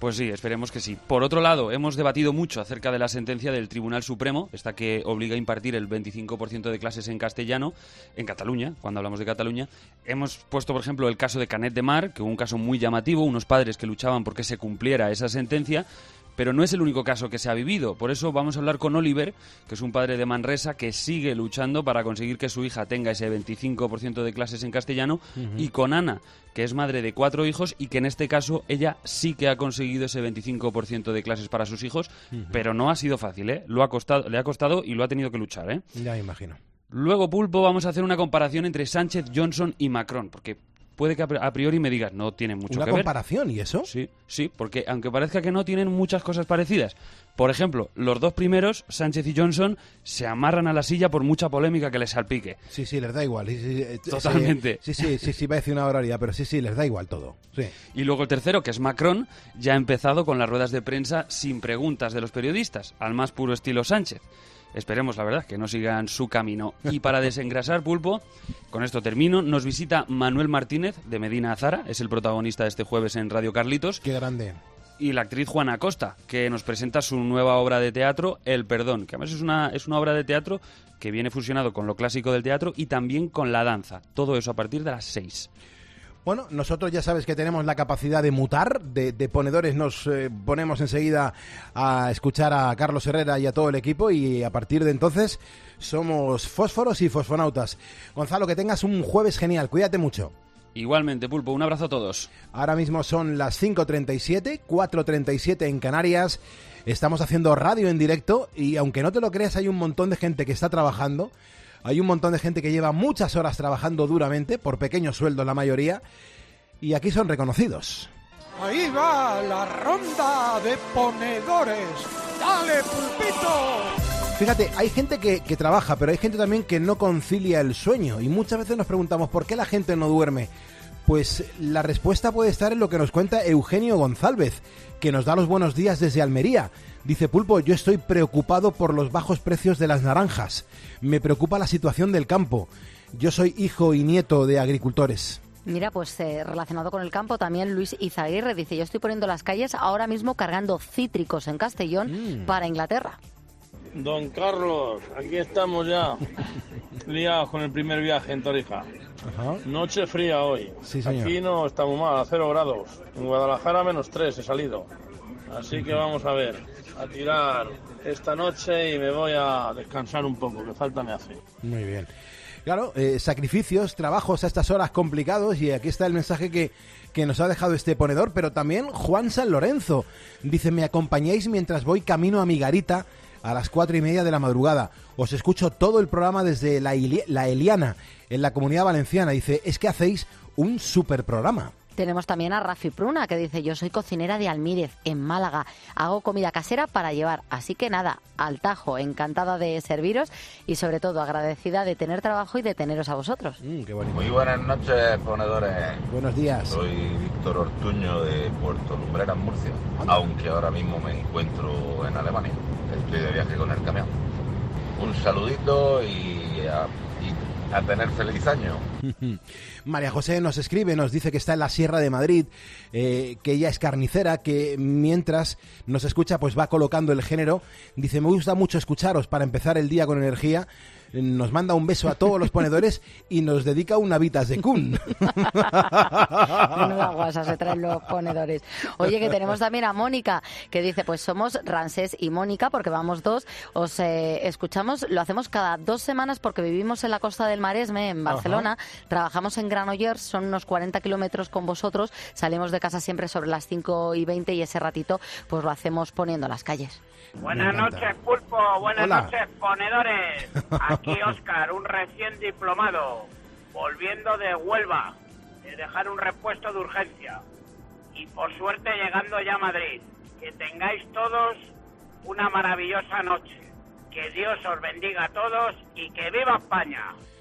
Pues sí, esperemos que sí. Por otro lado, hemos debatido mucho acerca de la sentencia del Tribunal Supremo, esta que obliga a impartir el veinticinco por ciento de clases en castellano en Cataluña, cuando hablamos de Cataluña. Hemos puesto, por ejemplo, el caso de Canet de Mar, que fue un caso muy llamativo, unos padres que luchaban por que se cumpliera esa sentencia, pero no es el único caso que se ha vivido. Por eso vamos a hablar con Oliver, que es un padre de Manresa que sigue luchando para conseguir que su hija tenga ese veinticinco por ciento de clases en castellano, uh-huh. y con Ana, que es madre de cuatro hijos y que en este caso ella sí que ha conseguido ese veinticinco por ciento de clases para sus hijos, uh-huh. pero no ha sido fácil, ¿eh? Lo ha costado, le ha costado y lo ha tenido que luchar, ¿eh? Ya imagino. Luego, Pulpo, vamos a hacer una comparación entre Sánchez, Johnson y Macron, porque puede que a priori me digas, no tiene mucho ¿Una que ver. ¿Una comparación? ¿Y eso? Sí, sí, porque aunque parezca que no, tienen muchas cosas parecidas. Por ejemplo, los dos primeros, Sánchez y Johnson, se amarran a la silla por mucha polémica que les salpique. Sí, sí, les da igual. Sí, sí, Totalmente. Sí, sí, sí, sí, va a decir una barbaridad, pero sí, sí, les da igual todo. Sí. Y luego el tercero, que es Macron, ya ha empezado con las ruedas de prensa sin preguntas de los periodistas, al más puro estilo Sánchez. Esperemos, la verdad, que no sigan su camino. Y para desengrasar, Pulpo, con esto termino, nos visita Manuel Martínez, de Medina Azara, es el protagonista de este jueves en Radio Carlitos. ¡Qué grande! Y la actriz Juana Acosta, que nos presenta su nueva obra de teatro, El Perdón, que además es una, es una obra de teatro que viene fusionado con lo clásico del teatro y también con la danza. Todo eso a partir de las seis. Bueno, nosotros ya sabes que tenemos la capacidad de mutar, de, de ponedores nos eh, ponemos enseguida a escuchar a Carlos Herrera y a todo el equipo y a partir de entonces somos fósforos y fosfonautas. Gonzalo, que tengas un jueves genial, cuídate mucho. Igualmente, Pulpo, un abrazo a todos. Ahora mismo son las cinco treinta y siete, cuatro treinta y siete en Canarias, estamos haciendo radio en directo y aunque no te lo creas hay un montón de gente que está trabajando. Hay un montón de gente que lleva muchas horas trabajando duramente, por pequeños sueldos la mayoría, y aquí son reconocidos. Ahí va la ronda de ponedores. ¡Dale, Pulpito! Fíjate, hay gente que, que trabaja, pero hay gente también que no concilia el sueño, y muchas veces nos preguntamos ¿por qué la gente no duerme? Pues la respuesta puede estar en lo que nos cuenta Eugenio González, que nos da los buenos días desde Almería. Dice, Pulpo, yo estoy preocupado por los bajos precios de las naranjas. Me preocupa la situación del campo. Yo soy hijo y nieto de agricultores. Mira, pues eh, relacionado con el campo, también Luis Izaguirre dice, yo estoy poniendo las calles ahora mismo cargando cítricos en Castellón mm. para Inglaterra. Don Carlos, aquí estamos ya, liados con el primer viaje en Torija. Ajá. Noche fría hoy. Sí, señor. Aquí no estamos mal, a cero grados. En Guadalajara menos tres he salido. Así que vamos a ver, a tirar esta noche y me voy a descansar un poco, que falta me hace. Muy bien. Claro, eh, sacrificios, trabajos a estas horas complicados y aquí está el mensaje que, que nos ha dejado este ponedor, pero también Juan San Lorenzo. Dice, me acompañáis mientras voy camino a mi garita a las cuatro y media de la madrugada. Os escucho todo el programa desde la, Ili- la Eliana, en la Comunidad Valenciana. Dice, es que hacéis un super programa. Tenemos también a Rafi Pruna, que dice, yo soy cocinera de Almírez, en Málaga. Hago comida casera para llevar. Así que nada, al tajo, encantada de serviros y sobre todo agradecida de tener trabajo y de teneros a vosotros. Mm, qué bonito. Muy buenas noches, ponedores. Buenos días. Soy Víctor Ortuño de Puerto Lumbreras, Murcia. ¿Dónde? Aunque ahora mismo me encuentro en Alemania. Estoy de viaje con el camión. Un saludito y a, y a tener feliz año. María José nos escribe, nos dice que está en la Sierra de Madrid, eh, que ella es carnicera, que mientras nos escucha pues va colocando el género. Dice, me gusta mucho escucharos para empezar el día con energía. Nos manda un beso a todos los ponedores y nos dedica una Vitas de Kun. Menuda guasa se traen los ponedores. Oye, que tenemos también a Mónica, que dice, pues somos Ramsés y Mónica, porque vamos dos, os eh, escuchamos, lo hacemos cada dos semanas porque vivimos en la costa del Maresme, en Barcelona. Ajá. Trabajamos en Granollers, son unos cuarenta kilómetros con vosotros, salimos de casa siempre sobre las cinco y veinte y ese ratito pues lo hacemos poniendo las calles. Buenas noches, Pulpo. Buenas Hola. noches, ponedores. Aquí Óscar, un recién diplomado, volviendo de Huelva, de dejar un repuesto de urgencia. Y por suerte llegando ya a Madrid. Que tengáis todos una maravillosa noche. Que Dios os bendiga a todos y que viva España.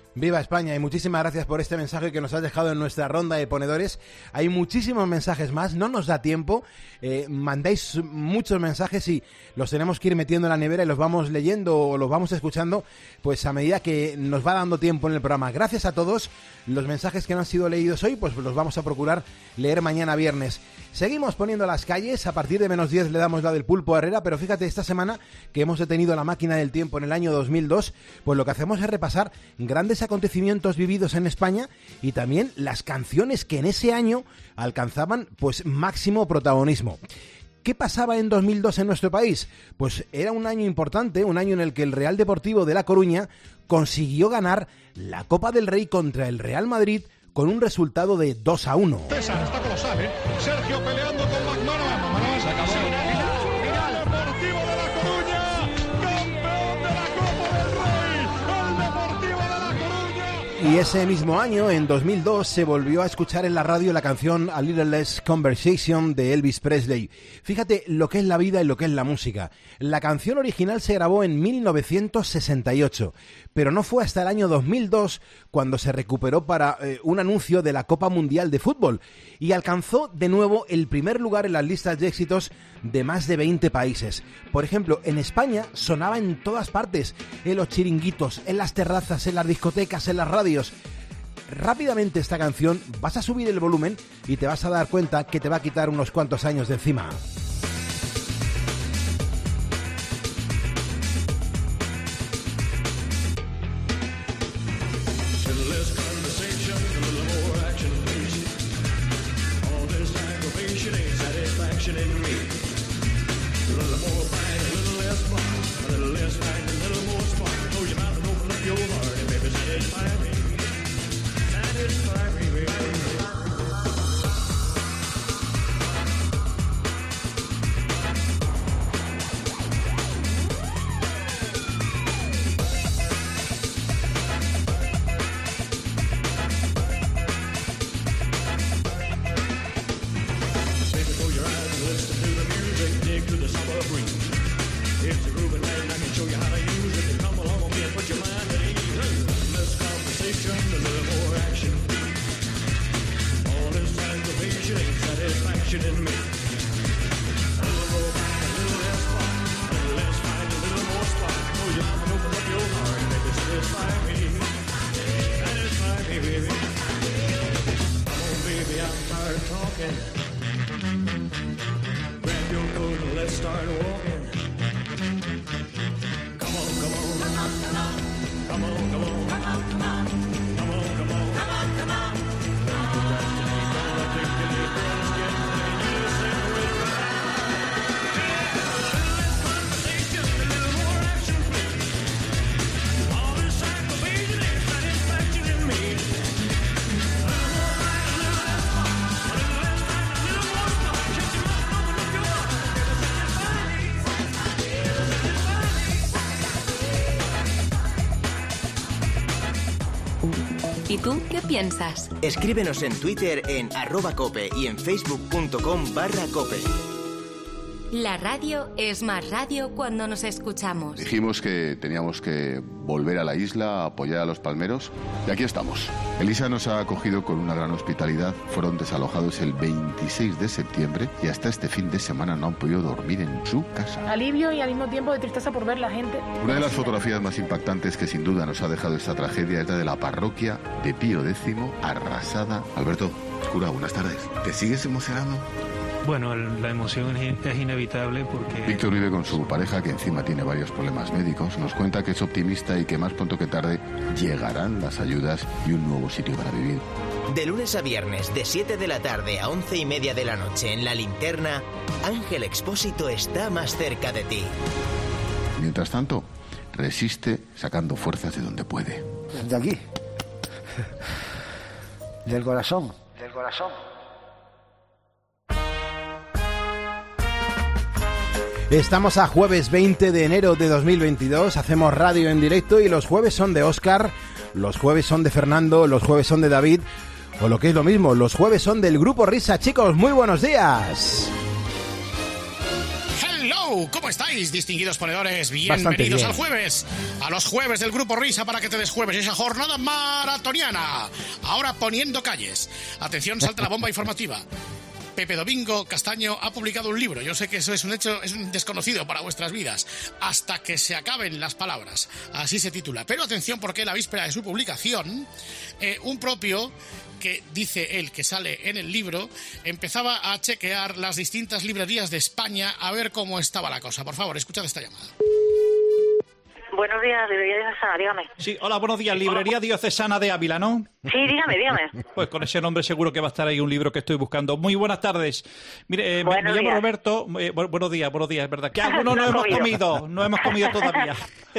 Viva España, y muchísimas gracias por este mensaje que nos has dejado en nuestra ronda de ponedores. Hay muchísimos mensajes más, no nos da tiempo, eh, mandáis muchos mensajes y los tenemos que ir metiendo en la nevera y los vamos leyendo o los vamos escuchando pues a medida que nos va dando tiempo en el programa. Gracias a todos. Los mensajes que no han sido leídos hoy pues los vamos a procurar leer mañana viernes. Seguimos poniendo las calles, a partir de menos diez le damos la del Pulpo a Herrera, pero fíjate, esta semana que hemos detenido la máquina del tiempo en el año dos mil dos, pues lo que hacemos es repasar grandes acontecimientos vividos en España y también las canciones que en ese año alcanzaban pues máximo protagonismo. ¿Qué pasaba en dos mil dos en nuestro país? Pues era un año importante, un año en el que el Real Deportivo de La Coruña consiguió ganar la Copa del Rey contra el Real Madrid con un resultado de dos a uno. César, está colosal, ¿eh? Sergio peleando con McManaman. McManaman se acabó. El Deportivo de La Coruña, campeón de la Copa del Rey. El Deportivo de La Coruña. Y ese mismo año, en dos mil dos, se volvió a escuchar en la radio la canción A Little Less Conversation de Elvis Presley. Fíjate lo que es la vida y lo que es la música. La canción original se grabó en mil novecientos sesenta y ocho, pero no fue hasta el año dos mil dos cuando se recuperó para eh, un anuncio de la Copa Mundial de Fútbol y alcanzó de nuevo el primer lugar en las listas de éxitos de más de veinte países. Por ejemplo, en España sonaba en todas partes, en los chiringuitos, en las terrazas, en las discotecas, en las radios. Rápidamente esta canción vas a subir el volumen y te vas a dar cuenta que te va a quitar unos cuantos años de encima. ¿Y tú qué piensas? Escríbenos en Twitter en arroba cope y en facebook.com barra cope. La radio es más radio cuando nos escuchamos. Dijimos que teníamos que volver a la isla, a apoyar a los palmeros, y aquí estamos. Elisa nos ha acogido con una gran hospitalidad. Fueron desalojados el veintiséis de septiembre y hasta este fin de semana no han podido dormir en su casa. Alivio y al mismo tiempo de tristeza por ver la gente. Una de las fotografías más impactantes que sin duda nos ha dejado esta tragedia es la de la parroquia de Pío X arrasada. Alberto, cura, buenas tardes. ¿Te sigues emocionando? Bueno, la emoción es inevitable porque... Víctor vive con su pareja, que encima tiene varios problemas médicos. Nos cuenta que es optimista y que más pronto que tarde llegarán las ayudas y un nuevo sitio para vivir. De lunes a viernes, de siete de la tarde a once y media de la noche en La Linterna, Ángel Expósito está más cerca de ti. Mientras tanto, resiste sacando fuerzas de donde puede. De aquí. Del corazón. Del corazón. Estamos a jueves veinte de enero de dos mil veintidós, hacemos radio en directo y los jueves son de Óscar, los jueves son de Fernando, los jueves son de David, o lo que es lo mismo, los jueves son del Grupo Risa. Chicos, muy buenos días. Hello, Hello, ¿cómo estáis, distinguidos ponedores? Bastante Bienvenidos bien. al jueves, a los jueves del Grupo Risa para que te des jueves esa jornada maratoniana. Ahora poniendo calles. Atención, salta la bomba informativa. Pepe Domingo Castaño ha publicado un libro. Yo sé que eso es un hecho, es un desconocido para vuestras vidas. Hasta que se acaben las palabras. Así se titula. Pero atención, porque la víspera de su publicación, eh, un propio, que dice él que sale en el libro, empezaba a chequear las distintas librerías de España a ver cómo estaba la cosa. Por favor, escuchad esta llamada. Buenos días, librería diocesana, dígame. Sí, hola, buenos días, librería diocesana de Ávila, ¿no? Sí, dígame, dígame. Pues con ese nombre seguro que va a estar ahí un libro que estoy buscando. Muy buenas tardes. Mire, eh, me, me Buenos llamo días. Roberto. Eh, bu- buenos días, buenos días, es verdad. Que algunos no, No he hemos comido. comido, no hemos comido todavía.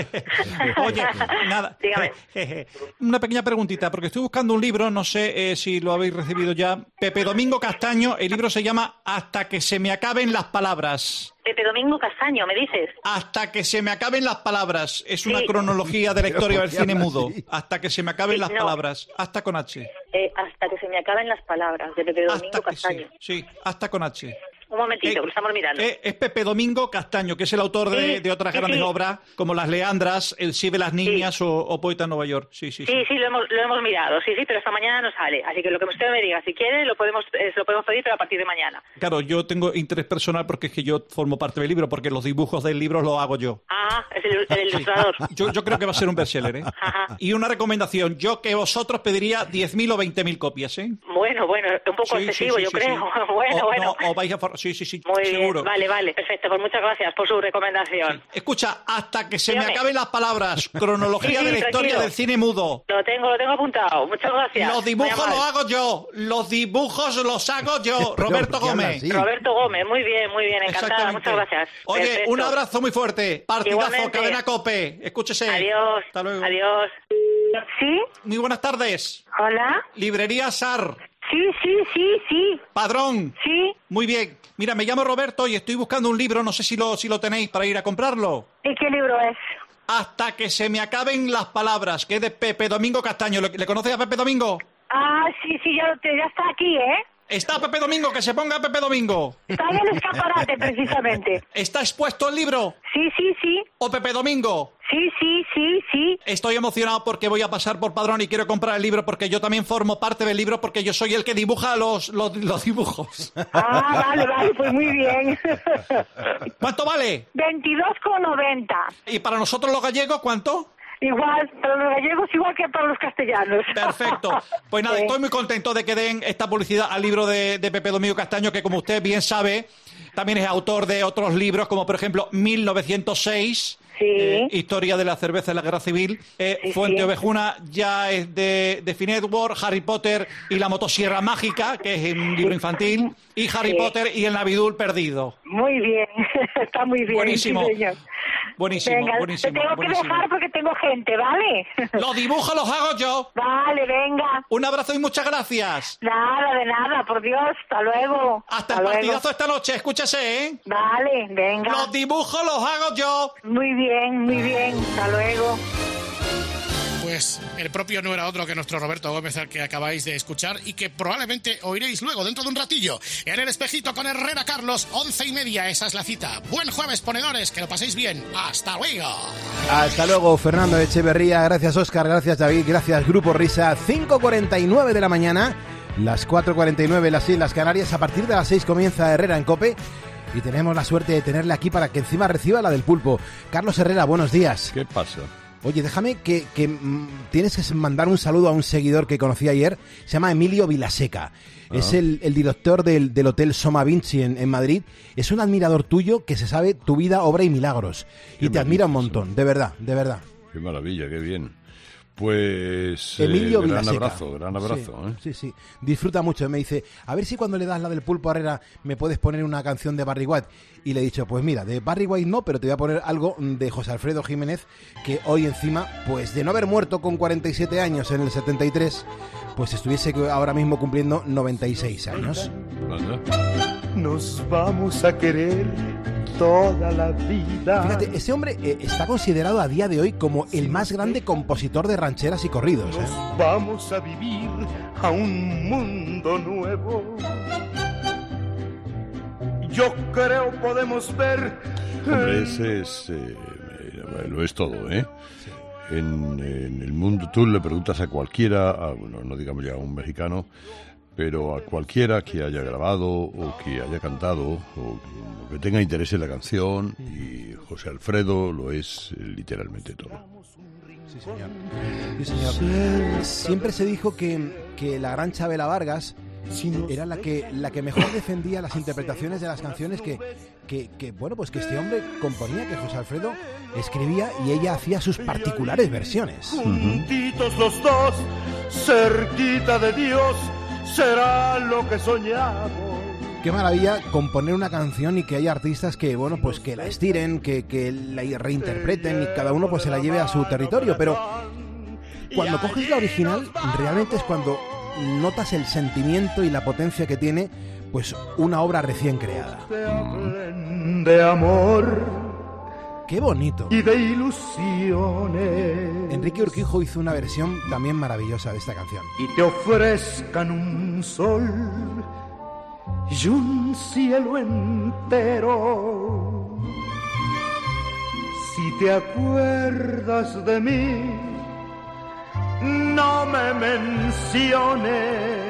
Oye, nada. Dígame. Una pequeña preguntita, porque estoy buscando un libro, no sé eh, si lo habéis recibido ya. Pepe Domingo Castaño, el libro se llama Hasta que se me acaben las palabras. Pepe Domingo Castaño, ¿me dices? Hasta que se me acaben las palabras. Es una Sí. cronología de la Pero historia ¿por del qué cine habla mudo. así? Hasta que se me acaben Sí, las no. palabras. Hasta con H. Eh, hasta que se me acaben las palabras, de Pepe Domingo Castaño. Sí, hasta con H. Un momentito, Eh, que lo estamos mirando. Eh, es Pepe Domingo Castaño, que es el autor de, Sí, de otras sí, grandes sí. obras, como Las Leandras, El sí de las niñas o, o Poeta en Nueva York. Sí, sí, sí. Sí, sí, lo hemos, lo hemos mirado, sí, sí, pero esta mañana no sale. Así que lo que usted me diga, si quiere, lo podemos, eh, se lo podemos pedir, pero a partir de mañana. Claro, yo tengo interés personal porque es que yo formo parte del libro, porque los dibujos del libro los hago yo. Ah, es el, el Sí. ilustrador. Yo, yo creo que va a ser un bestseller, ¿eh? Ajá. Y una recomendación, yo que vosotros pediría diez mil o veinte mil copias, ¿eh? Bueno, bueno, un poco Sí, sí, excesivo, sí, yo sí, creo. sí. Bueno, O- bueno. no, o vais a for- Sí, sí, sí, Muy seguro. bien, vale, vale, perfecto, pues muchas gracias por su recomendación. Escucha, hasta que se Dígame. me acaben las palabras. Cronología Sí, de la sí, historia tranquilo. del cine mudo. Lo tengo, lo tengo apuntado, muchas gracias. Los dibujos Muy amable. los hago yo. Los dibujos los hago yo. Roberto ¿por qué habla Gómez. así? Roberto Gómez, muy bien, muy bien, encantada, Exactamente. muchas gracias. Oye, Perfecto. un abrazo muy fuerte. Partidazo, Igualmente. cadena COPE. Escúchese. Adiós. Hasta luego. Adiós. ¿Sí? Muy buenas tardes. Hola. Librería SAR. Sí, sí, sí, sí. Padrón. Sí. Muy bien. Mira, me llamo Roberto y estoy buscando un libro. No sé si lo, si lo tenéis para ir a comprarlo. ¿Y qué libro es? Hasta que se me acaben las palabras, que es de Pepe Domingo Castaño. ¿Le, le conoces a Pepe Domingo? Ah, sí, sí, ya, lo- ya está aquí, ¿eh? Está Pepe Domingo, que se ponga Pepe Domingo. Está en el escaparate, precisamente. ¿Está expuesto el libro? Sí, sí, sí. ¿O Pepe Domingo? Sí, sí, sí, sí. Estoy emocionado porque voy a pasar por Padrón y quiero comprar el libro porque yo también formo parte del libro porque yo soy el que dibuja los, los, los dibujos. Ah, vale, vale, pues muy bien. ¿Cuánto vale? veintidós con noventa. ¿Y para nosotros los gallegos cuánto? Igual, para los gallegos igual que para los castellanos. Perfecto. Pues nada, Sí. estoy muy contento de que den esta publicidad al libro de, de Pepe Domingo Castaño, que como usted bien sabe, también es autor de otros libros, como por ejemplo mil novecientos seis, eh, Historia de la cerveza en la guerra civil, eh, Sí, Fuente sí. Ovejuna ya es de, de Finetwork, Harry Potter y la motosierra mágica, que es un libro infantil, y Harry Sí. Potter y el Navidul perdido. Muy bien, está muy bien. Buenísimo. Sí, señor. Buenísimo, Venga, buenísimo, te tengo buenísimo. que dejar porque tengo gente, ¿vale? Los dibujos los hago yo. Vale, venga. Un abrazo y muchas gracias. Nada, de nada, por Dios, hasta luego. Hasta el partidazo esta noche, escúchese, ¿eh? Vale, venga. Los dibujos los hago yo. Muy bien, muy bien, hasta luego. Pues el propio no era otro que nuestro Roberto Gómez, al que acabáis de escuchar y que probablemente oiréis luego, dentro de un ratillo, en el espejito con Herrera Carlos, once y media, esa es la cita. Buen jueves, ponedores, que lo paséis bien. ¡Hasta luego! Hasta luego, Fernando Echeverría. Gracias, Óscar. Gracias, David. Gracias, Grupo Risa. cinco cuarenta y nueve de la mañana, las cuatro cuarenta y nueve las Islas Canarias. A partir de las seis comienza Herrera en COPE. Y tenemos la suerte de tenerle aquí para que encima reciba la del pulpo. Carlos Herrera, buenos días. ¿Qué pasa? Oye, déjame que, que mm, tienes que mandar un saludo a un seguidor que conocí ayer. Se llama Emilio Vilaseca. Ah. Es el, el director del, del Hotel Soma Vinci en, en Madrid. Es un admirador tuyo que se sabe tu vida, obra y milagros. Qué Y te admira un magnífico. montón, de verdad, de verdad. Qué maravilla, qué bien. Pues eh, Emilio gran Vilaseca. abrazo, gran abrazo. Sí, ¿eh? sí, sí. Disfruta mucho. Me dice, a ver si cuando le das la del pulpo a Herrera me puedes poner una canción de Barry White. Y le he dicho, pues mira, de Barry White no, pero te voy a poner algo de José Alfredo Jiménez, que hoy encima, pues de no haber muerto con cuarenta y siete años en el setenta y tres, pues estuviese ahora mismo cumpliendo noventa y seis años. Nos vamos a querer toda la vida. Fíjate, ese hombre eh, está considerado a día de hoy como el más grande compositor de rancheras y corridos. ¿eh? Vamos a vivir a un mundo nuevo. Yo creo podemos ver Hombre, ese es, eh, lo es todo, ¿eh? Sí. En, en el mundo, tú le preguntas a cualquiera, a, bueno, no digamos ya a un mexicano, pero a cualquiera que haya grabado o que haya cantado o que tenga interés en la canción, y José Alfredo lo es eh, literalmente todo. Sí, señor. Sí, señor. Siempre se dijo que, que la gran Chabela Vargas era la que la que mejor defendía las interpretaciones de las canciones que, que, que bueno, pues que este hombre componía, que José Alfredo escribía y ella hacía sus particulares versiones. Juntitos los dos, cerquita de Dios, será lo que soñamos. Qué maravilla componer una canción y que haya artistas que, bueno, pues que la estiren, que, que la reinterpreten y cada uno pues se la lleve a su territorio, pero cuando coges la original realmente es cuando notas el sentimiento y la potencia que tiene pues una obra recién creada. De amor. Qué bonito. Y de ilusiones. Enrique Urquijo hizo una versión también maravillosa de esta canción. Y te ofrezcan un sol y un cielo entero. Si te acuerdas de mí, no me menciones,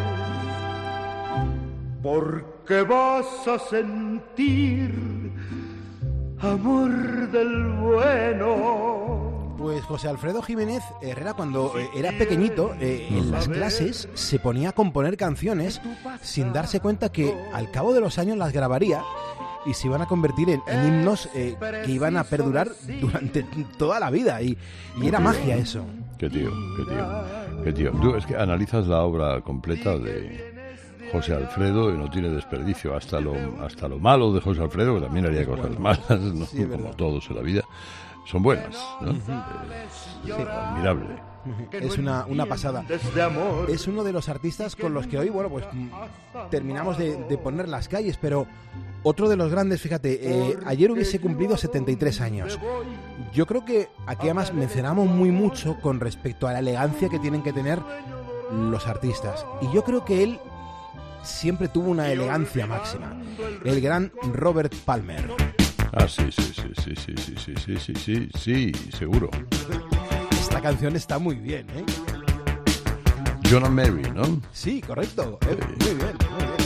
porque vas a sentir amor del bueno. Pues José Alfredo Jiménez Herrera, cuando eh, era pequeñito, eh, en las clases se ponía a componer canciones sin darse cuenta que al cabo de los años las grabaría y se iban a convertir en, en himnos eh, que iban a perdurar durante toda la vida, y, y era magia eso. Qué tío, qué tío, qué tío. Tú es que analizas la obra completa de José Alfredo y no tiene desperdicio. Hasta lo hasta lo malo de José Alfredo, que también haría cosas malas, ¿no? Sí, como todos en la vida, son buenas, ¿no? Uh-huh. Es, es sí. admirable. Es una, una pasada. Es uno de los artistas con los que hoy, bueno, pues terminamos de, de poner las calles, pero otro de los grandes, fíjate, eh, ayer hubiese cumplido setenta y tres años. Yo creo que aquí además mencionamos muy mucho con respecto a la elegancia que tienen que tener los artistas. Y yo creo que él siempre tuvo una elegancia máxima. El gran Robert Palmer. Ah, sí, sí, sí, sí, sí, sí, sí, sí, sí, sí, sí, seguro. Esta canción está muy bien, ¿eh? John and Mary, ¿no? Sí, correcto. Eh, muy bien, muy bien.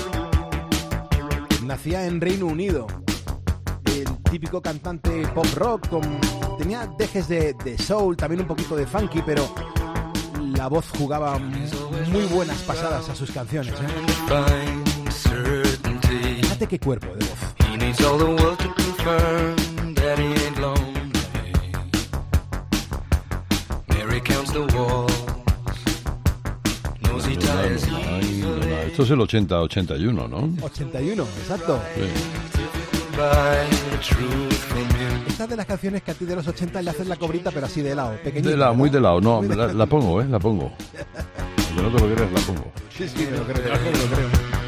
Nacía en Reino Unido. El típico cantante pop rock, con... tenía dejes de, de soul, también un poquito de funky, pero la voz jugaba muy buenas pasadas a sus canciones, ¿eh? Fíjate qué cuerpo de voz. Esto es el ochenta ochenta y uno, ¿no? ochenta y uno, exacto. Sí. Esta es de las canciones que a ti de los ochenta le haces la cobrita, pero así de lado, pequeñita. De lado, muy de lado, no, la, la pongo, ¿eh? La pongo. Aunque no te lo creas, la pongo. Sí, sí, me lo creo, me lo creo.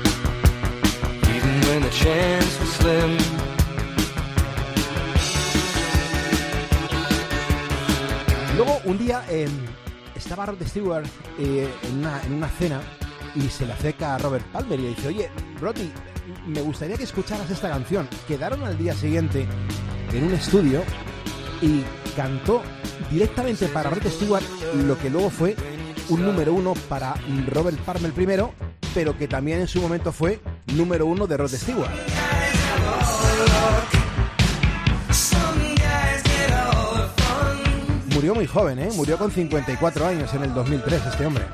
Luego, un día, eh, estaba Rod Stewart eh, en, una, en una cena y se le acerca a Robert Palmer y le dice: oye, Roddy, me gustaría que escucharas esta canción. Quedaron al día siguiente en un estudio y cantó directamente para Rod Stewart lo que luego fue un número uno para Robert Palmer primero, pero que también en su momento fue número uno de Rod Stewart. Murió muy joven, ¿eh? Murió con cincuenta y cuatro años en el dos mil tres este hombre.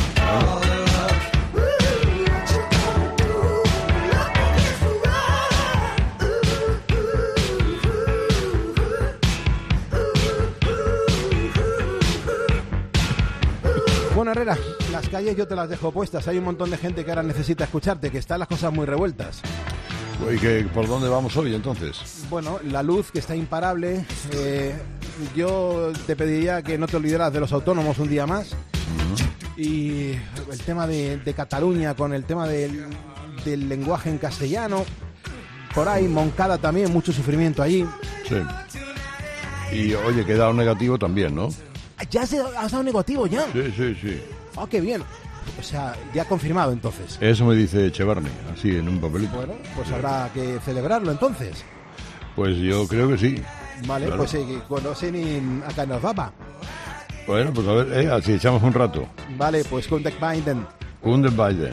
Bueno, Herrera, las calles yo te las dejo puestas. Hay un montón de gente que ahora necesita escucharte, que están las cosas muy revueltas. ¿Y que, por dónde vamos hoy, entonces? Bueno, la luz, que está imparable. Eh, yo te pediría que no te olvidaras de los autónomos un día más. Uh-huh. Y el tema de, de Cataluña, con el tema del, del lenguaje en castellano. Por ahí, Moncada también, mucho sufrimiento allí. Sí. Y, oye, que he dado negativo también, ¿no? ¿Ya has dado negativo ya? Sí, sí, sí. Oh, qué bien. O sea, ya confirmado entonces. Eso me dice Echevarne, así en un papelito. Bueno, pues habrá que celebrarlo entonces. Pues yo creo que sí. Vale, claro. pues eh, conocen en acá nos va. Bueno, pues a ver, eh, así echamos un rato. Vale, pues con Deck Biden. Kunde Biden.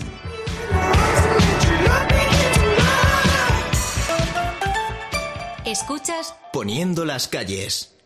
Escuchas Poniendo las calles.